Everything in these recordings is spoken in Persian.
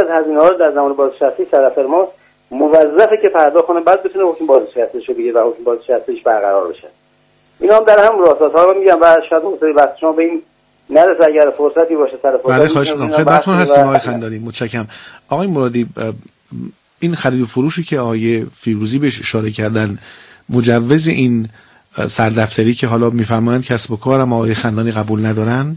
از هزینه‌ها رو در زمان بازنشستگی طرف ما موظفه که پرداخت کنه، بعد بتونه حکم بازنشستگیش رو بگیره و حکم بازنشستگیش برقرار بشه. اینا هم در هم راست‌ها رو میگم و شاید حوصله بحث شما به این نرسه. اگر فرصتی باشه سر فرصت. بله خواهش می‌کنم. خدمتتون هستیم آقای خندانی. متشکرم. آقای مرادی، این خرید و فروشی که آقای فیروزی بهش اشاره کردن، مجوز این سردفتری که حالا میفهمند کسب و کارم آقای خندانی قبول ندارن،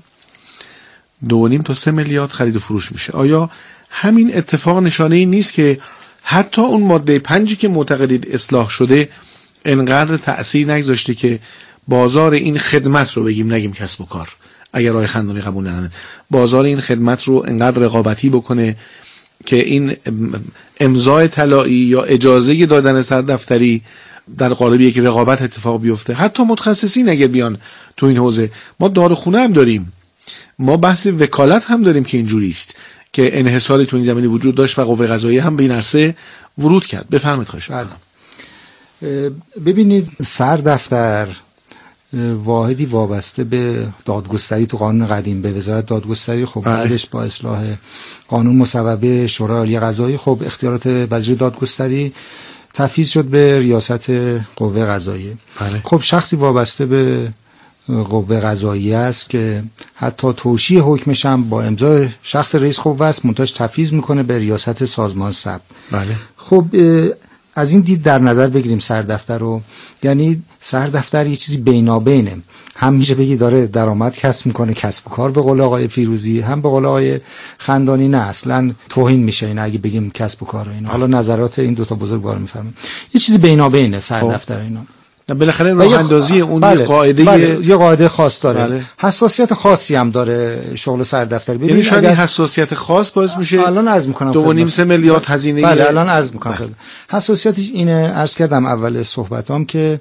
2.5 تا 3 میلیارد خرید و فروش میشه. آیا همین اتفاق نشانه این نیست که حتی اون ماده 5 که معتقدید اصلاح شده انقدر تأثیر نگذاشته که بازار این خدمت رو نگیم کسب و کار، اگر آقای خندانی قبول ندارن، بازار این خدمت رو انقدر رقابتی بکنه که این امضای طلایی یا اجازه دادن سردفتری در قالب یک رقابت اتفاق بیفته؟ حتی متخصصین اگر بیان تو این حوزه، ما داروخونه هم داریم، ما بحث وکالت هم داریم که اینجوری است که انحصاری تو این زمینه وجود داشت و قوه قضاییه هم به این عرصه ورود کرد. بفرمایید. خواهش می‌کنم. ببینید، سردفتر واحدی وابسته به دادگستری تو قانون قدیم به وزارت دادگستری، خب بعدش با اصلاح قانون مصوبه شورای عالی قضایی خب اختیارات وزیر دادگستری تفویض شد به ریاست قوه قضاییه. خب شخصی وابسته به قوه قضاییه است که حتی توشیح حکمش هم با امضای شخص رئیس قوه است، منتهاش تفویض میکنه به ریاست سازمان ثبت. خب از این دید در نظر بگیریم سردفتر رو، یعنی سردفتر یه چیزی بینابینه، هم میشه بگی داره درآمد کسب میکنه، کسب و کار به قول آقای فیروزی، هم به قول آقای خندانی نه، اصلا توهین میشه این اگه بگیم کسب و کار اینا. حالا نظرات این دو تا بزرگوار میفهمن یه چیزی بینابینه سردفتر اینا. بالاخره راه اندازی اون یه قاعده خاص داره. حساسیت خاصی هم داره شغل سردفتر. یعنی شاید این حساسیت خاص باعث میشه الان عرض میکنم 2.5 میلیارد هزینه. بله الان عرض میکنم. حساسیتش اینه، عرض کردم اول صحبتام که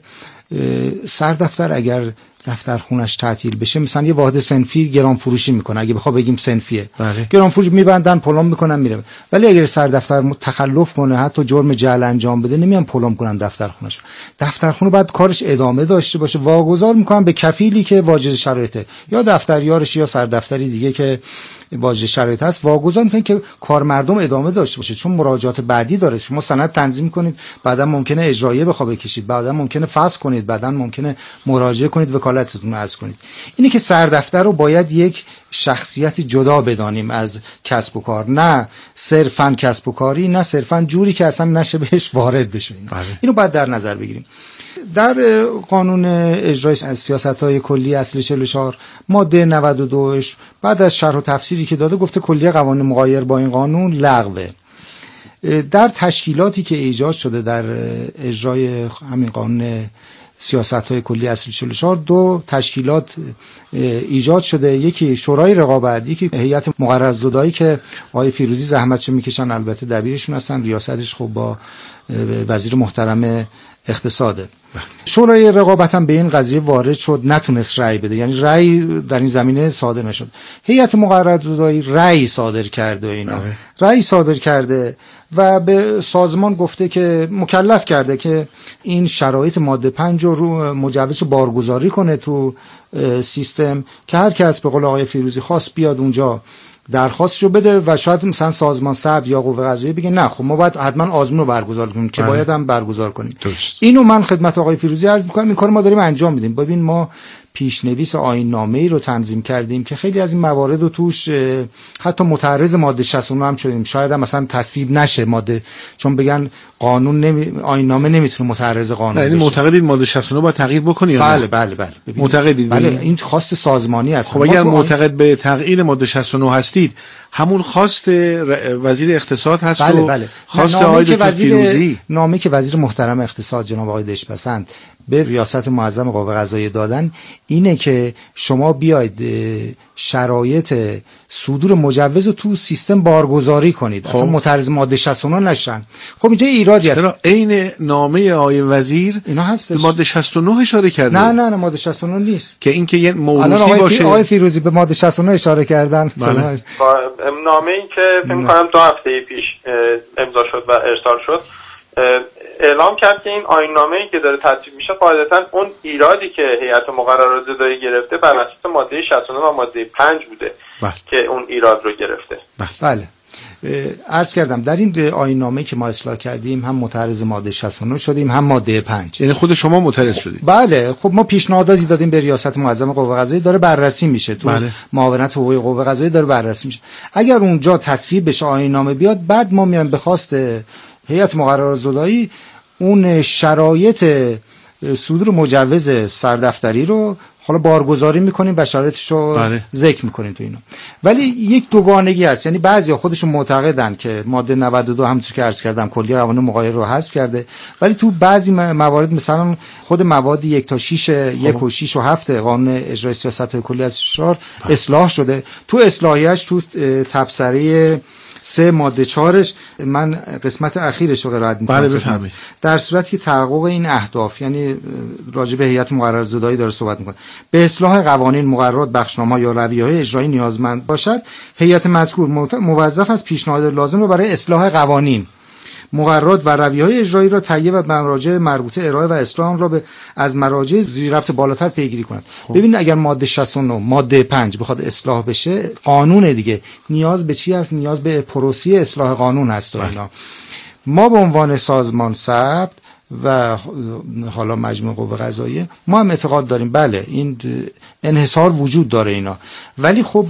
سردفتر اگر دفتر خونش تعطیل بشه، مثلا یه واحد صنفی گران فروشی میکنه، اگه بخوام بگیم صنفیه، گران فروش میبندن، پلم میکنن میره. ولی اگر سردفتر تخلف کنه، حتی جرم جعل انجام بده، نمیان پلم کنن دفتر خونش. دفتر خونه باید کارش ادامه داشته باشه، واگذار میکنن به کفیلی که واجد شرایطه، یا دفتریارش یا سردفتری دیگه که واجد شرایط هست، واگذار میکنن که کار مردم ادامه داشته باشه، چون مراجعات بعدی داره. شما سند تنظیم کنید، بعدا ممکنه اجراییه بخواد بکشید، بعدا ممکنه فسخ کنید، بعدا ممکنه مراجعه کنید، وکالتتون رو عرض کنید. اینی که سردفتر رو باید یک شخصیت جدا بدانیم از کسب و کار، نه صرفاً کسب و کاری، نه صرفاً جوری که اصلا نشه بهش وارد بشه. اینو باید در نظر بگیریم. در قانون اجرای سیاست‌های کلی اصل 44 ماده 92ش بعد از شرح و تفسیری که داده گفته کلیه قوانین مغایر با این قانون لغوه. در تشکیلاتی که ایجاد شده در اجرای همین قانون سیاست‌های کلی اصل 44 دو تشکیلات ایجاد شده، یکی شورای رقابت، یکی هیئت مقررزدایی که آقای فیروزی زحمتشو میکشن، البته دبیرشون هستن، ریاستش خب با وزیر محترم اقتصاده. شورای رقابت هم به این قضیه وارد شد، نتونست رأی بده، یعنی رأی در این زمینه صادر نشد. هیئت مقررزدایی رأی صادر کرده، اینا رأی صادر کرده و به سازمان گفته که مکلف کرده که این شرایط ماده 5 رو مجوز بارگذاری کنه تو سیستم، که هر کس به قول آقای فیروزی خواست بیاد اونجا درخواستشو بده و شاید مثلا سازمان ثبت یا قوه قضاییه بگه نه خب ما باید حتما آزمون رو برگزار کنیم که باید هم برگزار کنیم. اینو من خدمت آقای فیروزی عرض می‌کنم، این کارو ما داریم انجام میدیم. ببین ما پیشنویس آیین‌نامه‌ای رو تنظیم کردیم که خیلی از این موارد رو توش حتی متعرض ماده 69 هم شدیم، شاید هم مثلا تصویب نشه ماده، چون بگن قانون آیین‌نامه نمیتونه متعرض قانون بشه. یعنی معتقدید ماده 69 باید تغییر بکنی یا نه؟ بله معتقدید؟ بله این خواست سازمانی است. خب اگر معتقد به تغییر ماده 69 هستید، همون خواست وزیر اقتصاد هست. بله. خواست آقای دکتر فیروزی، نامه‌ای که وزیر محترم اقتصاد جناب آقای دشپسند به ریاست معظم قوه قضاییه دادن اینه که شما بیاید شرایط صدور مجوز تو سیستم بارگذاری کنید. اصلا متعرض ماده 69 نشن. خب اینجا ایرادی هست. چرا عین نامه آقای وزیر اینا هستش. ماده 69 اشاره کرده؟ نه ماده 69 نیست که این که یه موروثی باشه. آقای فیروزی به ماده 69 اشاره کردن. نامه‌ای که فکر می‌کنم 2 هفته پیش امضا شد و ارسال شد، اعلام کرد که این آیین‌نامه‌ای که داره تدوین میشه قاعدتاً اون ایرادی که هیئت مقررزدایی گرفته بر اساس ماده 69 و ماده 5 بوده که اون ایراد رو گرفته. بله. عرض کردم در این آیین‌نامه که ما اصلاح کردیم هم متعرض ماده 69 شدیم هم ماده 5. یعنی خود شما متعرض شدید؟ بله. خب ما پیشنهاداتی دادیم به ریاست معظم قوه قضاییه، داره بررسی میشه تو بله. معاونت حقوقی قوه قضاییه داره بررسی میشه. اگر اونجا تصویب بشه آیین‌نامه بیاد، بعد ما میایم به خواست هیئت مقررات زدایی اون شرایط صدور مجوز سردفتری رو حالا بارگذاری میکنیم و شرایطش رو ذکر میکنیم تو اینا. ولی یک دوگانگی هست، یعنی بعضیا خودشون معتقدن که ماده 92 همونطور که عرض کردم کلیه قوانین مغایر رو حذف کرده، ولی تو بعضی موارد مثلا خود مواد 1 تا 6 1 و 6 و 7 قانون اجرای سیاست کلی از اشرار اصلاح شده. تو اصلاحیش تو تبصره 3 ماده 4ش من قسمت اخیرش رو قرائت می‌کنم. بله بفرمایید. در صورتی که تحقق این اهداف، یعنی راجع به هیئت مقررات زدایی داره صحبت می‌کنه، به اصلاح قوانین، مقررات، بخشنامه‌ها یا رویه‌های اجرایی نیازمند باشد، هیئت مذکور موظف است پیشنهاد لازم رو برای اصلاح قوانین، مقررات و رویه‌های اجرایی را تهیه و به مراجع مربوطه ارائه و اصلاح آن را از مراجع ذی ربط بالاتر پیگیری کند. ببینید اگر ماده 69 ماده 5 بخواد اصلاح بشه، قانون دیگه نیاز به چی هست؟ نیاز به پروسه اصلاح قانون هست و اینا. ما به عنوان سازمان ثبت و حالا مجموعه قوه قضاییه ما هم اعتقاد داریم بله این انحصار وجود داره اینا، ولی خب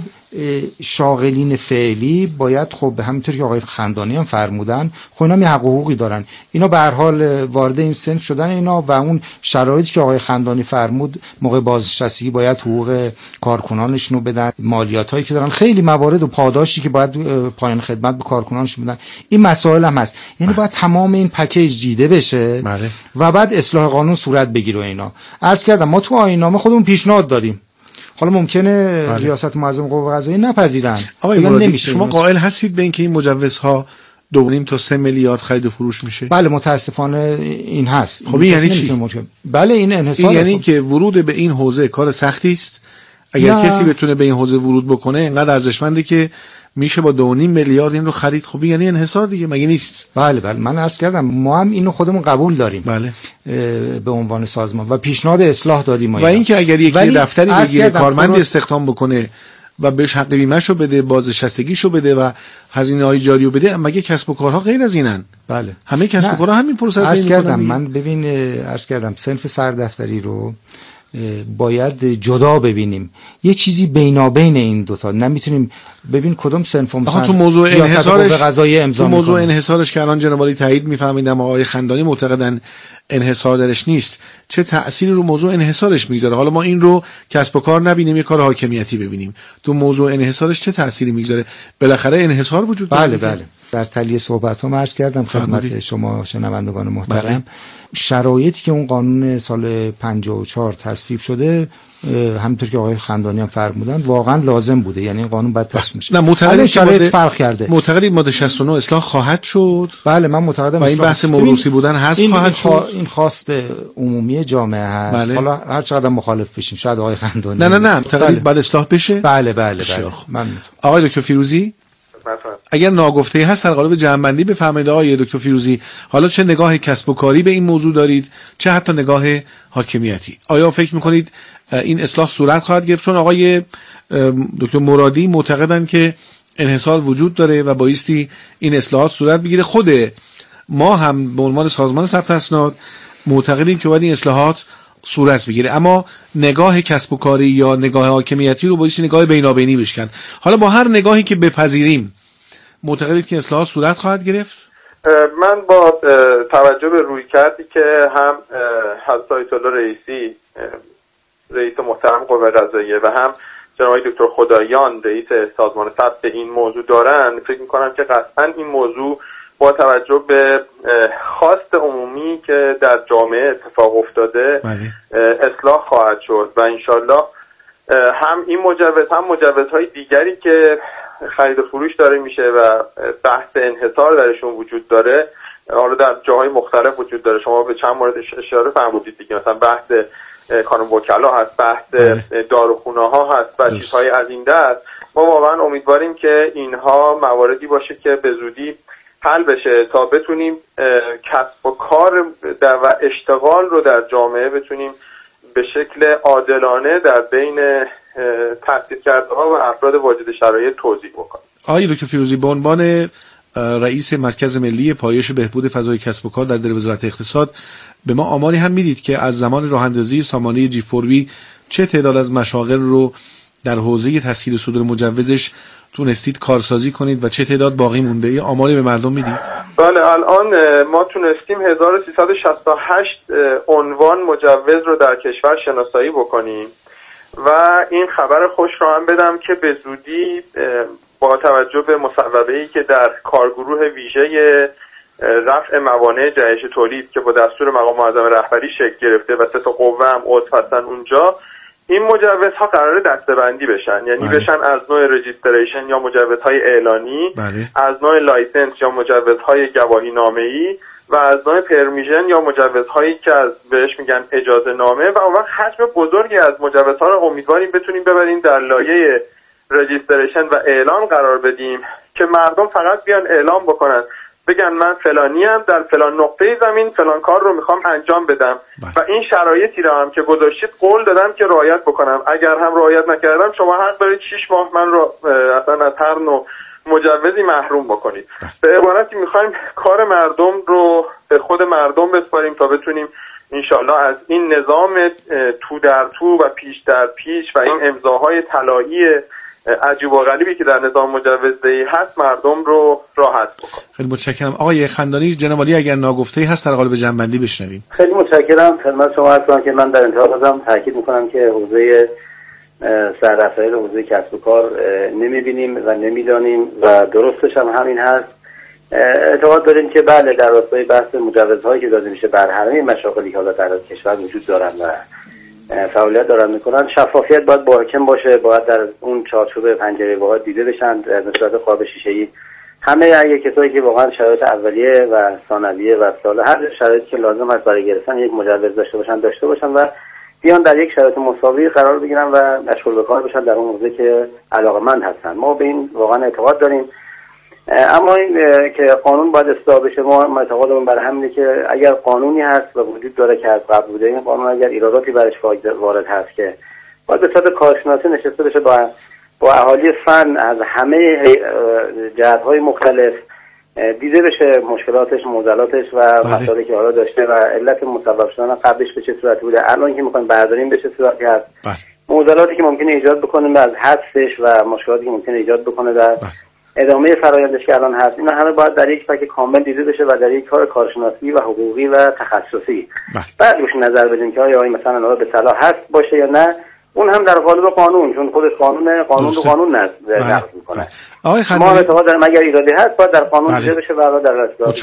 شاغلین فعلی باید خب همینطور که آقای خندانی هم فرمودن خب اینا می حق و حقوقی دارن، اینا به هر حال وارد این سن شدن اینا و اون شرایطی که آقای خندانی فرمود موقع بازنشستگی باید حقوق کارکنانشون رو بدن، مالیاتایی که دارن، خیلی موارد و پاداشی که باید پایان خدمت به کارکنانشون بدن، این مسائل هم هست. یعنی باید تمام این پکیج دیده بشه و بعد اصلاح قانون صورت بگیره. اینا عرض کردم ما تو آیین‌نامه خودمون پیشنهاد دادیم، حالا ممکنه ریاست معظم قوه قضاییه نپذیرن. آقای مرادی شما قائل هستید به اینکه این مجوزها 2.5 تا 3 میلیارد خرید و فروش میشه؟ بله متاسفانه این هست. خب این یعنی چی؟ بله این انحصار، این یعنی که ورود به این حوزه کار سختی است. اگر کسی بتونه به این حوزه ورود بکنه اینقدر ارزشمنده که میشه با 2.5 میلیارد این رو خرید. خب یعنی انحصار دیگه، مگه نیست؟ بله من عرض کردم ما هم اینو خودمون قبول داریم. بله. به عنوان سازمان و پیشنهاد اصلاح دادیم. و اینکه اگر یکی دفتری بگیره کارمند استخدام بکنه و بهش حق بیمه‌شو بده، بازنشستگیشو بده و هزینه‌های جاریو بده، مگه کسب و کارها غیر از اینن؟ بله. همه کسب و کارها همین پروسه رو عرض کردم. من ببین عرض کردم صنف سردفتری رو باید جدا ببینیم، یه چیزی بینابین این دوتا نمیتونیم ببین کدوم صنف تو موضوع انحصارش که الان جناب عالی تایید میفهمیدم آقای خندانی معتقدن انحصار درش نیست، چه تأثیری رو موضوع انحصارش میگذاره؟ حالا ما این رو کسب و کار نبینیم، یه کار حاکمیتی ببینیم، تو موضوع انحصارش چه تأثیری میگذاره؟ بالاخره انحصار وجود داره. بله در تلیه صحبت‌هام عرض کردم خدمت شما شنوندگان محترم شرایطی که اون قانون سال 54 تصویب شده همونطور که آقای خندانی هم فرمودن واقعا لازم بوده، یعنی این قانون باید تصویب شه. نه معتقدید شرایط فرق کرده. معتقدید ماده 69 اصلاح خواهد شد؟ بله من معتقدم. و این بحث موروثی بودن حذف خواهد شد. این خواست عمومی جامعه هست. بله. حالا هر چقدر مخالف بشیم شاید آقای خندانی نه معتقدید بعد اصلاح بشه؟ بله. من آقای دکتر فیروزی اگر ناگفته هست در قالب جمع‌بندی بفرمایید آقای دکتر فیروزی، حالا چه نگاه کسب و کاری به این موضوع دارید، چه حتی نگاه حاکمیتی؟ آیا فکر میکنید این اصلاح صورت خواهد گرفت؟ چون آقای دکتر مرادی معتقدن که انحصار وجود داره و بایستی این اصلاحات صورت بگیره. خود ما هم به عنوان سازمان ثبت اسناد معتقدیم که باید این اصلاحات صورت بگیره، اما نگاه کسب و کاری یا نگاه حاکمیتی رو بایستی نگاه بینابینی بشکن. حالا با هر نگاهی که بپذیریم معتقدید که اصلاحات صورت خواهد گرفت؟ من با توجه به رویکردی که هم حضرت آیت الله رئیسی رئیس محترم قوه قضاییه و هم جناب دکتر خدایان رئیس سازمان ثبت این موضوع دارن، فکر می‌کنم که قطعاً این موضوع با توجه به خواست عمومی که در جامعه اتفاق افتاده اصلاح خواهد شد و انشالله هم این مجوز هم مجوزهای دیگری که خرید و فروش داره میشه و بحث انحصار درشون وجود داره، حالا در جاهای مختلف وجود داره. شما به چند مورد اشاره فرمودید دیگه، مثلا بحث کانون وکلا هست، بحث داروخونه ها هست و چیزهای از این دست. ما واقعا امیدواریم که اینها مواردی باشه که به زودی حل بشه تا بتونیم کسب و کار و اشتغال رو در جامعه بتونیم به شکل عادلانه در بین تحصیل کرده ها و افراد واجد شرایط توزیع بکنیم. آقای دکتر فیروزی، به عنوان رئیس مرکز ملی پایش بهبود فضای کسب و کار در دل وزارت اقتصاد به ما آماری هم میدید که از زمان راه‌اندازی سامانه G4B چه تعداد از مشاغل رو در حوزه تسهیل صدور مجوزش تونستید کارسازی کنید و چه تعداد باقی مونده؟ آماری به مردم میدید؟ بله، الان ما تونستیم 1368 عنوان مجوز رو در کشور شناسایی بکنیم و این خبر خوش رو هم بدم که به زودی با توجه به مصوبه‌ای که در کارگروه ویژه رفع موانع جهش تولید که با دستور مقام معظم رهبری شکل گرفته و 3 قوه هم عضو هستن اونجا، این مجوزها قراره دسته‌بندی بشن، یعنی بشن از نوع رجیستریشن یا مجوزهای اعلانی، از نوع لایسنس یا مجوزهای گواهی نامه‌ای و از نوع پرمیشن یا مجوزهایی که از بهش میگن اجازه نامه و اون وقت حجم بزرگی از مجوزها رو امیدواریم بتونیم ببریم در لایه رجیستریشن و اعلان قرار بدیم که مردم فقط بیان اعلام بکنن، بگن من فلانیم، در فلان نقطه زمین فلان کار رو میخوام انجام بدم و این شرایطی رو هم که گذاشتید قول دادم که رعایت بکنم. اگر هم رعایت نکردم شما حق دارید 6 ماه من رو اصلا از هر نوع مجوزی محروم بکنید. به عبارتی میخوایم کار مردم رو به خود مردم بسپاریم تا بتونیم انشالله از این نظام تو در تو و پیش در پیش و این امضاهای طلایی عجیب و غریبی که در نظام مجوزدهی هست مردم رو راحت بکنه. خیلی متشکرم. آقای خندانی، جناب عالی اگر ناگفته‌ای هست در قالب جنبندی بشنویم. خیلی متشکرم. خدمت شما عرض کنم که من در انتها بازم تاکید میکنم که حوزه سررفعی رو حوزه کسب و کار نمیبینیم و نمیدانیم و درستش هم همین هست. اعتقاد داریم که بله در راستای بحث مجوزهایی که داده میشه بر همه مشاغلی که حالا در کشور وجود دارن و فعالیت دارن میکنن، شفافیت باید حاکم باشه، باید در اون چارچوب پنجره واحد دیده بشن در صورت قاب شیشه‌ای. همه کسایی که واقعا شرایط اولیه و ثانویه و سال هر شرایطی که لازم هست برای گرفتن یک مجوز داشته باشن و بیان در یک شرایط مساوی قرار بگیرن و مشغول به کار بشن در اون حوزه که علاقه‌مند هستن. ما به این واقعا اعتقاد داریم. اما این که قانون باید اصلاح بشه، ما اعتقادمون بر همینه که اگر قانونی هست و وجود داره که از قبل بوده، این قانون اگر ایراداتی برش وارد هست که باید به صورت کارشناسی نشسته بشه با اهالی فن از همه جهت‌های مختلف دیده بشه مشکلاتش، معضلاتش و مسائلی که حالا داشته و علت مسبب شدن قبلش به چه صورتی بوده، الان که می‌خوایم برداریم به چه صورتی هست، معضلاتی که ممکنه ایجاد بکنه از حذفش و مشکلاتی که ممکنه ایجاد بکنه در ادامه فرآیندش که الان هست. اینا همه باید در یک پک کامل دیده بشه و در یک کار کارشناسی و حقوقی و تخصصی بعد روش نظر بدیم که آیا مثلا به صلاح هست باشه یا نه. اون هم در قالب قانون، چون خودش قانون نقض میکنه. آقای خندانی، ما اعتقاد داریم اگر ایرادی هست باید در قانون دیده بشه و در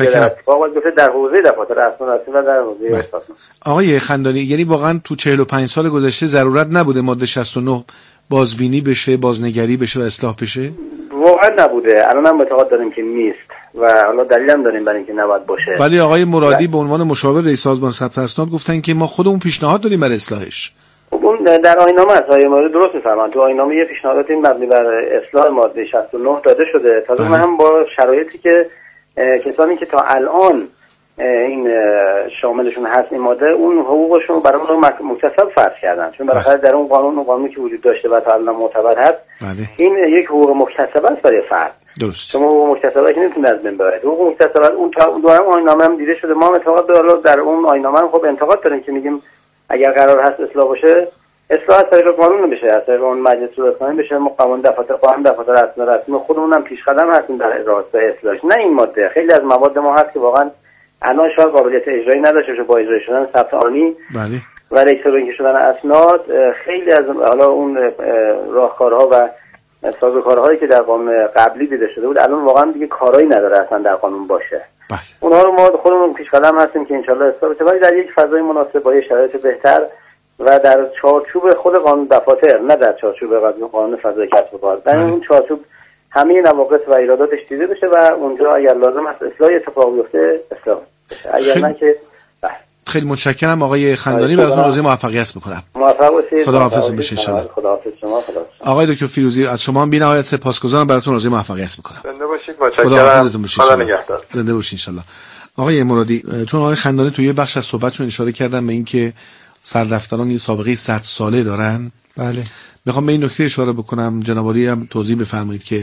اصلاح در حوزه دفاتر اسناد و در حوزه احساسات. آقای خندانی، یعنی واقعا تو 45 سال گذشته ضرورت نبوده ماده 69 بازبینی بشه، بازنگری بشه و اصلاح بشه؟ واقعا نبوده. الان هم اعتقاد داریم که نیست و حالا دلیل هم داریم برای اینکه نباید باشه. ولی آقای مرادی به عنوان مشاور رئیس سازمان ثبت اسناد گفتن که ما خودمون پیشنهاد دادیم برای اصلاحش. اون در آیین‌نامه است. آقای مرادی درست می‌فرمایند. تو آیین‌نامه یه پیشنهادات این مبنی بر اصلاح ماده 69 داده شده. تازه هم با شرایطی که کسانی که تا الان این شاملشون هست این ماده، اون حقوقشون برای اون مکتسب فرض کردن، چون بالاخره در اون قانونی که وجود داشته و تا الان معتبر هست، این یک حقوق مکتسب است برای فرد. درست. شما حقوق مکتسبه که نمیتونید از بین ببرید. حقوق مکتسبه اون دوران آیین‌نامه هم دیده شده. ما اعتقاد داریم در اون آیین‌نامه هم خب انتقاد داریم که میگیم اگر قرار هست اصلاح باشه، اصلاح از طریق قانون بشه، از طریق اون مجلس رسانه‌ای بشه، قانون دفاتر اسناد رسمی خودمون هم پیشقدم هستیم در راستای اصلاحش. نه این ماده، خیلی از مواد ما هست که واقعا الان شاید قابلیت اجرایی نداشته باشه با اجرایی شدن ثبت آنی و الکترونیکی شدن اسناد. خیلی از حالا اون راهکارها و سازوکارهایی که در قانون قبلی دیده شده بود الان واقعا دیگه کارایی نداره اصلا در قانون باشه. اونها رو ما خودمون پیشقدم هستیم که انشالله اصلاح بشه، ولی در یک فضای مناسب با شرایط بهتر و در چارچوب خود قانون دفاتر، نه در چارچوب قانون فضای کسب و کار. در اون چارچوب همه نواقص و ایراداتش دیده بشه و اونجا اگر لازم است اصلاح اتفاق بیفته اصلاح بشه، اگر نه که خیلی متشکرم آقای خندانی، براتون آرزوی موفقیت میکنم. موفق باشید. خداحافظ بشه ان شاء الله. خداحافظ شما. آقای دکتر فیروزی، از شما بی‌نهایت سپاسگزارم، براتون آرزوی موفقیت میکنم. زنده باشید. متشکرم. خدا نگهدار. زنده باشید ان شاء الله. آقای مرادی، چون آقای خندانی توی یه بخش از صحبتشون اشاره کردن به اینکه سردفتران یه سابقه 100 ساله دارن. بله. میخوام به این نکته اشاره بکنم، جناب عالی هم توضیح بفرمایید که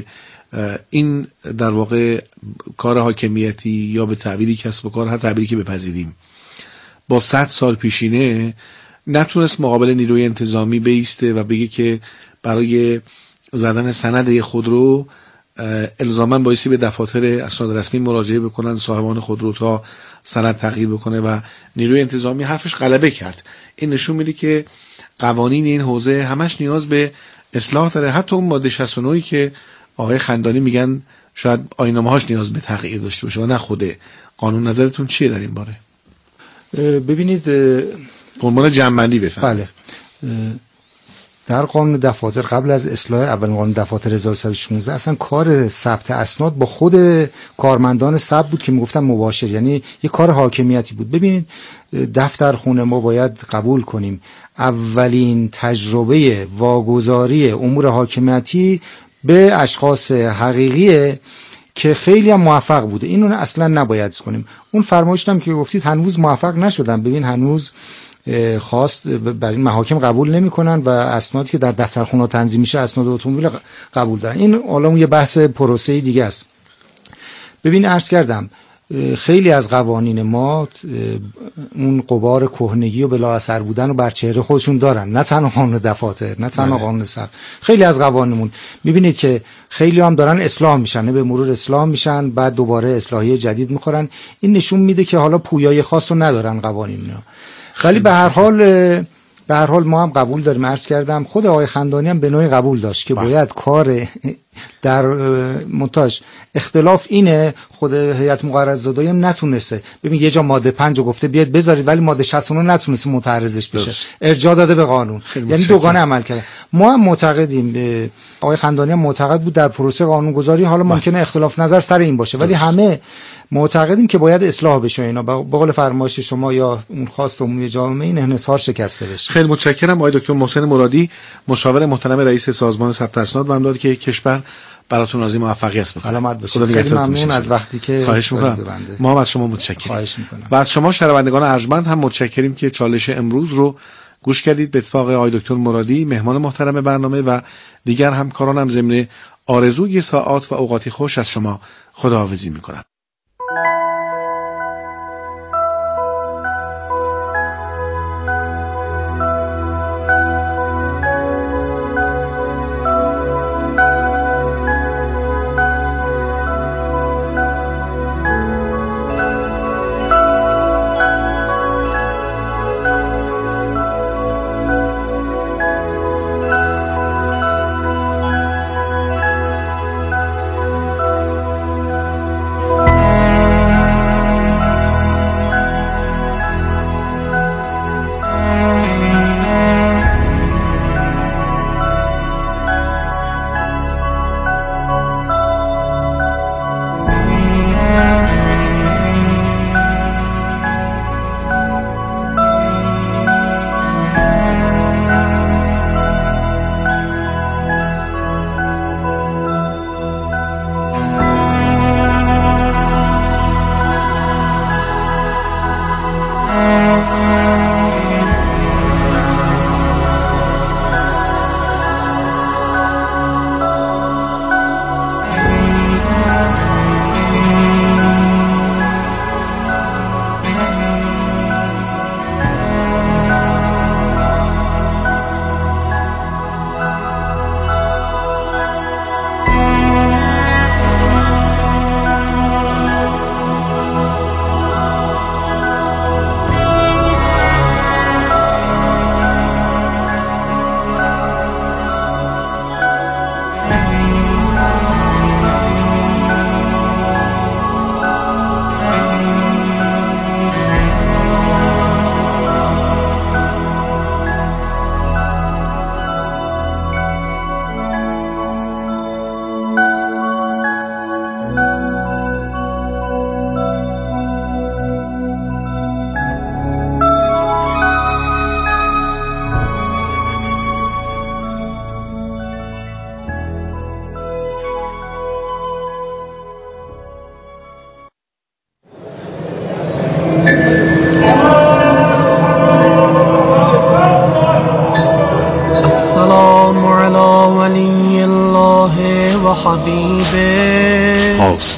این در واقع کار حاکمیتی یا به تعبیری کسب و کار، هر تعبیری که بپذیریم، با 100 سال پیشینه نتونست مقابل نیروی انتظامی بیسته و بگه که برای زدن سند خودرو الزاما بایستی به دفاتر اسناد رسمی مراجعه بکنن صاحبان خودرو تا سند تغییر بکنه و نیروی انتظامی حرفش غلبه کرد. این نشون میده که قوانین این حوزه همش نیاز به اصلاح داره. حتی اون ماده 69 که آقای خندانی میگن شاید آیین‌نامه‌هاش نیاز به تغییر داشته باشه و نه خوده قانون. نظرتون چیه در این باره؟ ببینید عنوان جمع‌بندی بفرمایید. بله، در قانون دفاتر قبل از اصلاح اولین قانون دفاتر 1116 اصلا کار ثبت اسناد با خود کارمندان ثبت بود که میگفتن مباشر، یعنی یه کار حاکمیتی بود. ببینید دفترخونه ما باید قبول کنیم اولین تجربه واگذاری امور حاکمیتی به اشخاص حقیقیه که خیلی هم موفق بوده. اینو اصلا نباید کنیم. اون فرمایشی هم که گفتید هنوز موفق نشدن. ببین هنوز خواست برای این محاکم قبول نمی‌کنن و اسنادی که در دفترخونه تنظیم میشه اسناد اتومبیل قبول دارن. این حالا یه بحث پروسه دیگه است. ببین عرض کردم خیلی از قوانین ما اون غبار کهنگی و بلا اثر بودن و بر چهره خودشون دارن، نه تنها قانون دفاتر، نه تنها قانون ثبت. خیلی از قوانینمون میبینید که خیلی هم دارن اصلاح میشن، نه به مرور اصلاح میشن، بعد دوباره اصلاحیه جدید میخورن. این نشون میده که حالا پویای خاص رو ندارن قوانین. ولی به هر حال ما هم قبول داریم. عرض کردم خود آقای خندانی هم به نوعی قبول داشت که باید کار در منتاج اختلاف اینه. خود هیئت مقررزاده‌ای هم نتونسته. ببین یه جا ماده 5 گفته بیاد بذارید ولی ماده 69 نتونسته متعرضش بشه، ارجاع داده به قانون، یعنی دوگانه عمل کرده. ما هم معتقدیم، آقای خندانی هم معتقد بود در پروسه قانونگذاری حالا ممکنه اختلاف نظر سر این باشه ولی همه معتقدیم که باید اصلاح بشه. اینا به قول فرمایش شما یا اون خواست عمومی جامعه این انحصار شکسته بشه. خیلی متشکرم آقای دکتر محسن مرادی، مشاور محترم رئیس سازمان ثبت اسناد و امداد که کشور براتون آرزوی موفقیت می‌کنم. سلامت باشید. خیلی ممنون از وقتی که خواهش می‌کنم. ما هم از شما متشکریم. خواهش می‌کنم. و از شما شنوندگان ارجمند هم متشکریم که چالش امروز رو گوش کردید. به اتفاق آقای دکتر مرادی مهمان محترم برنامه و دیگر همکارانم ضمن آرزوی ساعات و اوقاتی خوش از شما خداحافظی می‌کنم.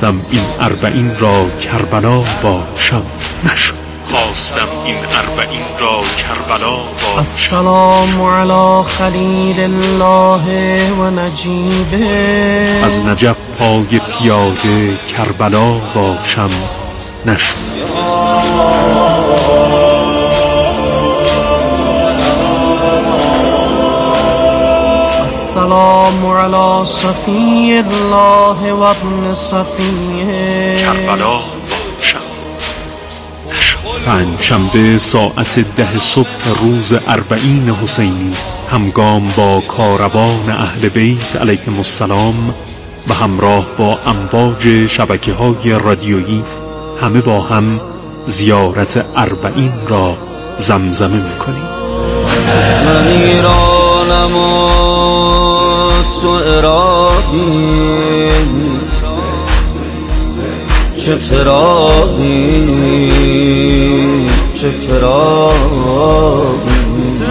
خواستم این 40 را کربلا باشم نشد. خواستم این 40 را کربلا باشم. السلام علی خلیل الله و نجیبه. از نجف پای پیاده کربلا باشم نشد. السلام علی صفی الله و ابن صفیه. کربلا باشم نشد. پنجشنبه ساعت 10 صبح روز 40 حسینی همگام با کاروان اهل بیت علیهم السلام و همراه با امواج شبکه‌های رادیویی همه با هم زیارت 40 را زمزمه می‌کنیم. من ایرانم و تو عراقی، چه فراقی چه فراقی.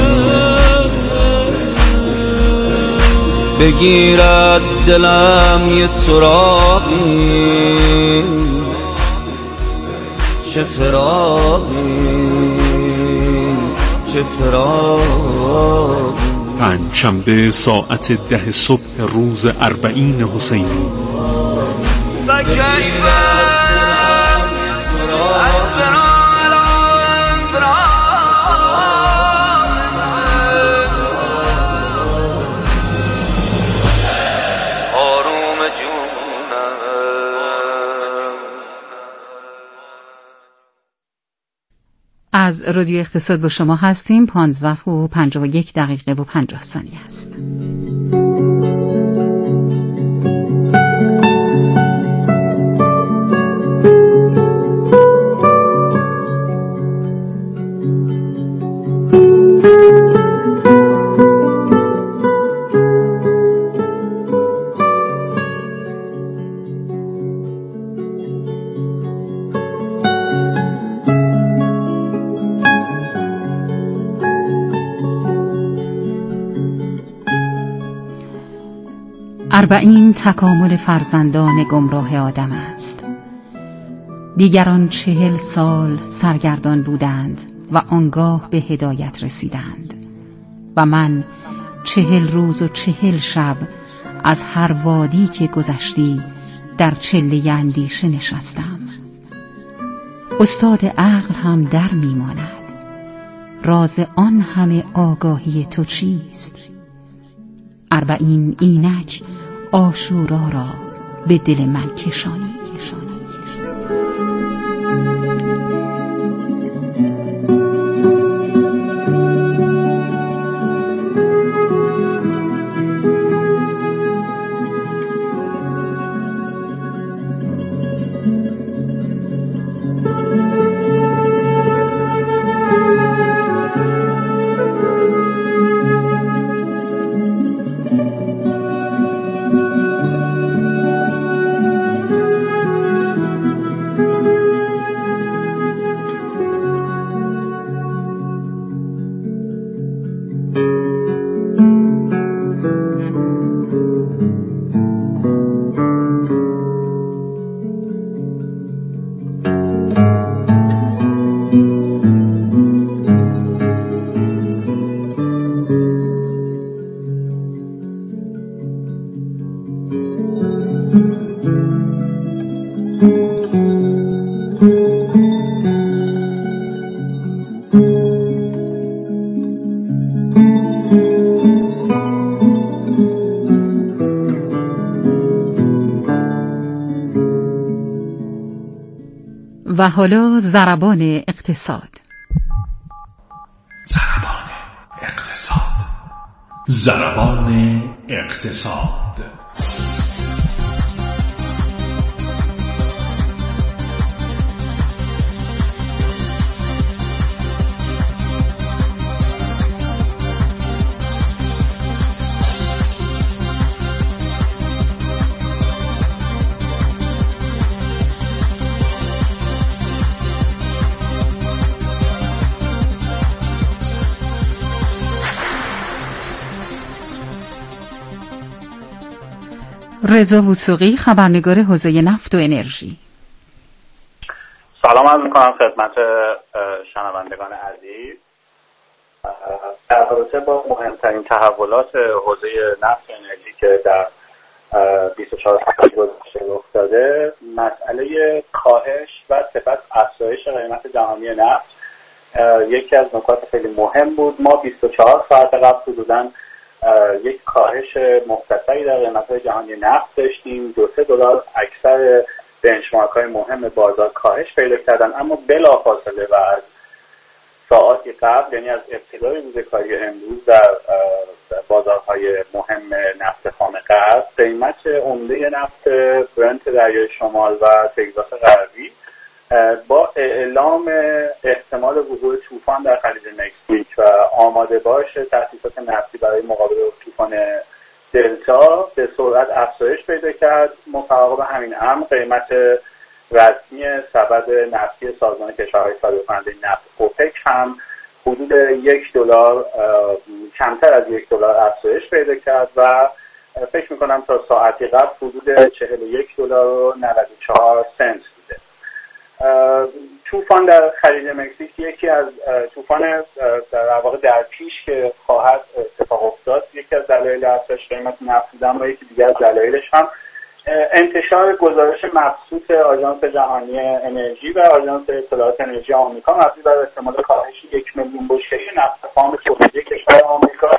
بگیر از دلم یه سراغی، چه فراقی چه فراقی. پنجشنبه ساعت 10 صبح روز 40 حسینی. از رادیو اقتصاد با شما هستیم. 15:51 و 50 ثانیه است. این تکامل فرزندان گمراه آدم است. دیگران 40 سال سرگردان بودند و آنگاه به هدایت رسیدند و من 40 روز و 40 شب از هر وادی که گذشتی در چله اندیشه نشستم. استاد عقل هم در میماند. راز آن همه آگاهی تو چیست؟ 40 اینک عاشورا را به دل من کشانی. و حالا ضربان اقتصاد. ضربان اقتصاد. رضا وثوقی، خبرنگار حوزه نفت و انرژی. سلام عرض می‌کنم خدمت شنوندگان عزیز. در رابطه با مهمترین تحولات حوزه نفت و انرژی که در 24 ساعت گذشته رخ داده، مسئله کاهش و سپس افزایش قیمت جهانی نفت یکی از نکات خیلی مهم بود. ما 24 ساعت قبل حدوداً یک کاهش مختصری در قیمت‌های جهانی نفت داشتیم. $2-3 اکثر بنچمارک‌های مهم بازار کاهش پیدا کردن، اما بلافاصله و از ساعاتی قبل، یعنی از ابتدای روز کاری امروز، در بازارهای مهم نفت خام غرب قیمت عمده نفت برنت دریای شمال و تگزاس غربی با اعلام احتمال وقوع طوفان در خلیج مکزیک و آماده باش تأسیسات نفتی برای مقابله با طوفان دلتا به سرعت افزایش پیدا کرد. مطابق همین امر قیمت رسمی سبد نفتی سازمان کشورهای صادر کننده نفت اوپک هم حدود $1 کمتر از $1 افزایش پیدا کرد و فکر میکنم تا ساعتی قبل حدود $41.94 بوده. طوفان در خلیج مکزیک یکی از طوفان در واقع در پیش که خواهد اتفاق افتاد، یکی از دلایل افزایش قیمت نفت بودن و یکی دیگر از دلایلش هم انتشار گزارش مبسوط آژانس جهانی انرژی و آژانس اطلاعات انرژی آمریکا مبنی بر احتمال کاهش 1 میلیون بشکه نفت خام تولیدی کشور آمریکا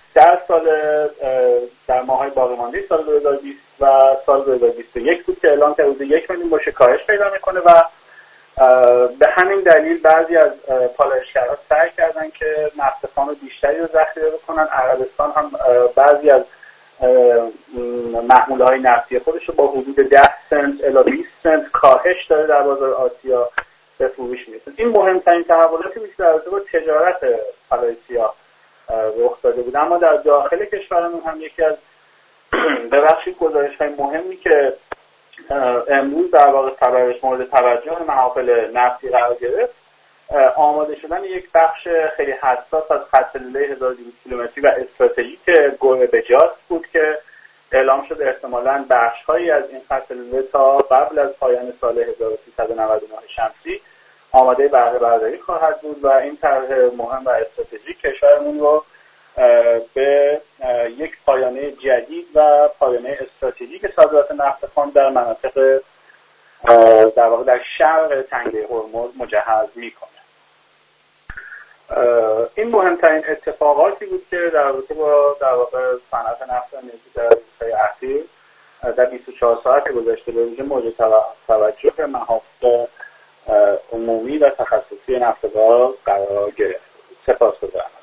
در ماه‌های باقی مانده سال 2020 و سال 2021 بود که اعلام کرده 1 میلیون بشکه کاهش پیدا میکنه و به همین دلیل بعضی از پالایشگرها سعی کردن که نفت خام بیشتری رو ذخیره بکنن. عربستان هم بعضی از محموله‌های نفتی خودش رو با حدود 10 سنت الی 20 سنت کاهش داره در بازار آسیا به فروش میرسه. این مهمترین تحولاتی بود که در رابطه با تجارت طلای سیاه رخ داده بود. اما در داخل کشورمون هم یکی از ببخشید گزارش‌های مهمی که امروز در واقع مورد توجه محافل نفتی قرار گرفت، آماده شدن یک بخش خیلی حساس از خط لوله 1200 کیلومتری و استراتژیک گوه بجاست بود که اعلام شد احتمالاً بخش‌هایی از این خط لوله تا قبل از پایان سال 1399 شمسی آماده بهره برداری خواهد بود و این طرح مهم و استراتژیک کشورمون رو به یک پایانه جدید و پایانه استراتژیک صادرات نفت خام در مناطق در واقع در شرق تنگه هرمز مجهز میکنه. این مهمترین اتفاقاتی بود که در رابطه با در واقع صنعت نفت و انرژی در روزهای اخیر در 24 ساعت گذشته به ویژه مورد توجه محافل عمومی و تخصصی نفت و گاز قرار گرفت. سپاسگزارم.